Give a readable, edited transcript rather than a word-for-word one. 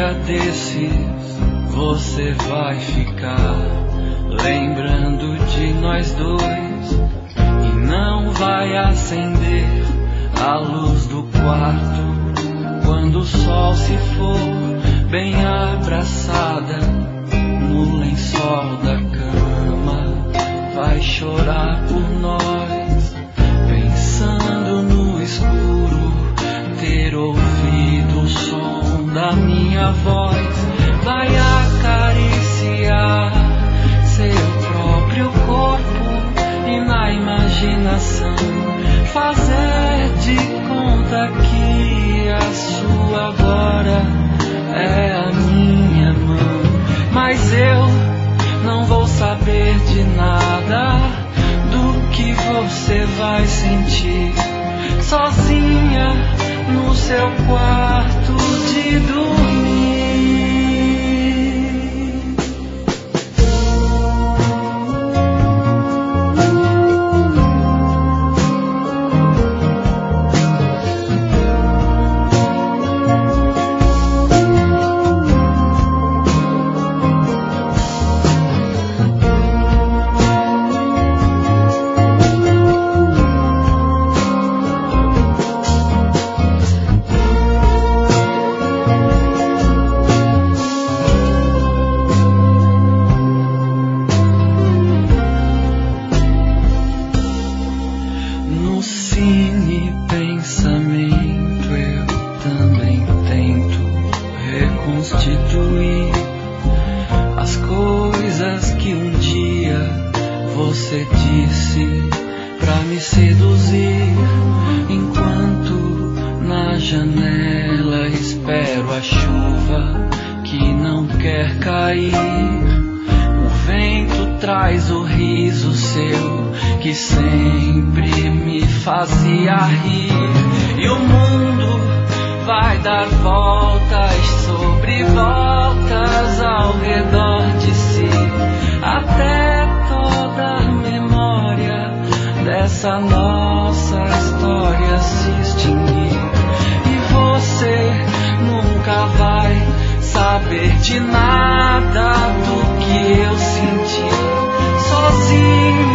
dia desses você vai ficar lembrando de nós dois e não vai acender a luz do quarto quando o sol se for, bem abraçada no lençol da cama. Vai chorar por nós, pensando no escuro, ter ouvido o som da minha voz. Vai acariciar seu próprio corpo e na imaginação fazer de conta que a sua agora é a minha mão. Mas eu não vou saber de nada do que você vai sentir sozinha no seu quarto de dormir. Reconstituir as coisas que um dia você disse pra me seduzir, enquanto na janela espero a chuva que não quer cair. O vento traz o riso seu que sempre me fazia rir, e o mundo vai dar voltas sobre voltas ao redor de si, até toda a memória dessa nossa história se extinguir. E você nunca vai saber de nada do que eu senti sozinho